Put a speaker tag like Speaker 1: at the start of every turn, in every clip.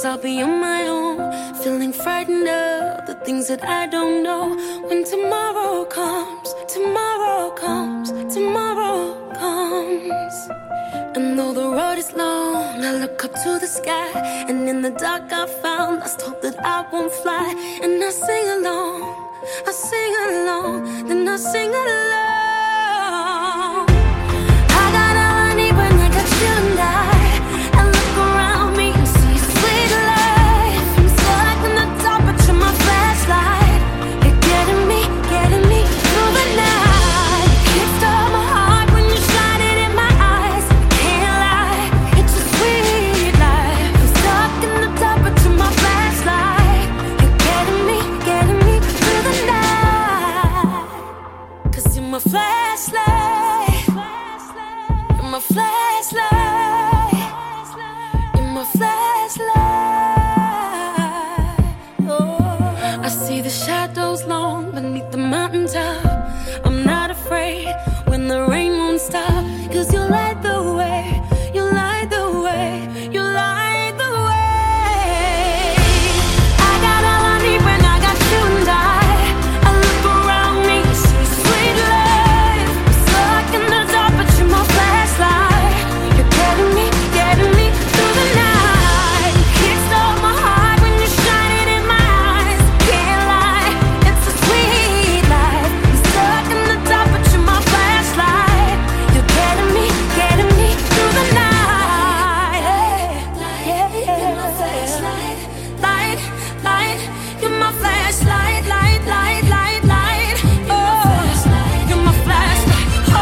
Speaker 1: guess I'll be on my own, feeling frightened of the things that I don't know. When tomorrow comes, tomorrow comes, tomorrow comes. And though the road is long, I look up to the sky, and in the dark I found lost hope that I won't fly. And I sing along, I sing along, then I sing along. I got all I need when I got you and I look around me and see sweet life. I'm stuck in the dark, but you're my flashlight. You're getting me through the night. You stole my heart when you shine it in my eyes. Can't lie, it's a sweet life. I'm stuck in the dark, but you're my flashlight. You're getting me through the night. 'Cause you're my flashlight. You're my flashlight. You're my flashlight. Oh, I see the shadows long beneath the mountaintop. I'm not afraid when the rain won't stop. 'Cause you light the way, you light the way, you light the way. I got all I need when I got you and I look around me, see sweet life. I'm stuck in the dark, but you're my flashlight. You're getting me through the night. You kickstart my heart when you shine it in my eyes. Can't lie, it's a sweet life. I'm stuck in the dark, but you're my flashlight. You're getting me through the night. You're my flashlight, light, light. You're my flashlight, light, light, light, light. Oh, you're my flashlight. Oh,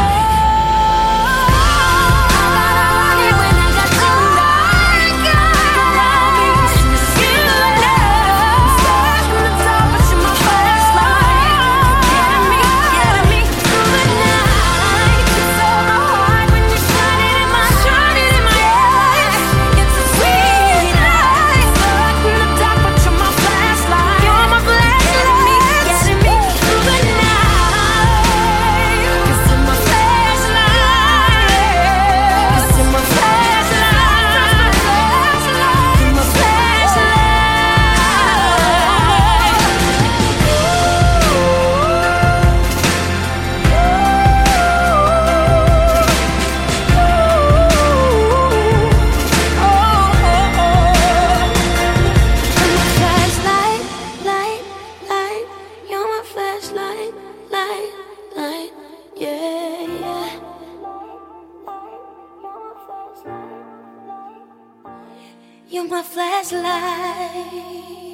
Speaker 1: I need when I got you and around me, see love. Stuck in the dark, but you're my flashlight. Getting me through the night. You stole my heart when you shine it in my eyes. It's a sweet life. Stuck in the dark, but you're my flashlight. You're my flashlight. Getting me through the night. 'Cause you're my flashlight. 'Cause you're my flashlight. You're my flashlight, light, light. You're my flashlight, light, light. Yeah, yeah. You're my flashlight.